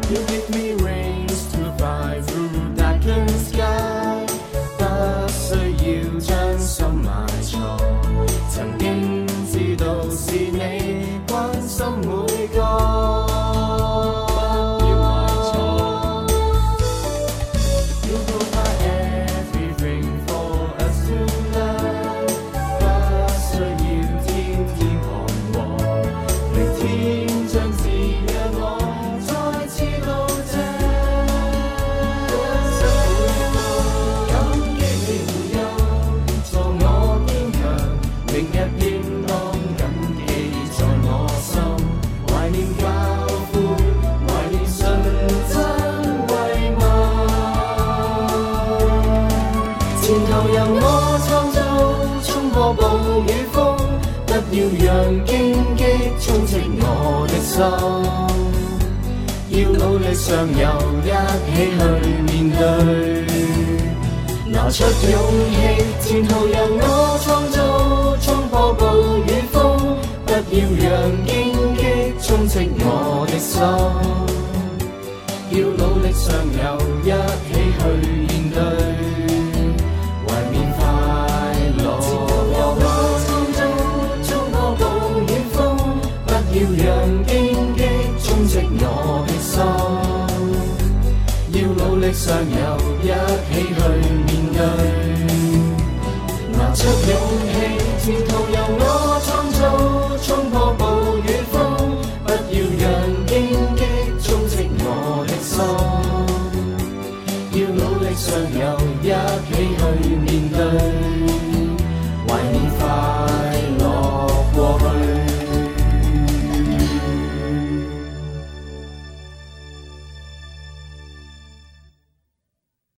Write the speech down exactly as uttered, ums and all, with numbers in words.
You give me wings to fly through darkened sky， 不需要將心埋藏，曾經知道是你關心每個。要讓荊棘充斥我的心，要努力上游一起去面對，拿出勇氣，前途由我創造，衝破暴雨風，不要讓荊棘充斥我的心，要努力上游一起去面對。要讓荊棘充斥我的心，要努力上游一起去面對，拿出勇氣，前途由我創造，衝破暴雨風，不要讓荊棘充斥我的心，要努力上游一起去面對。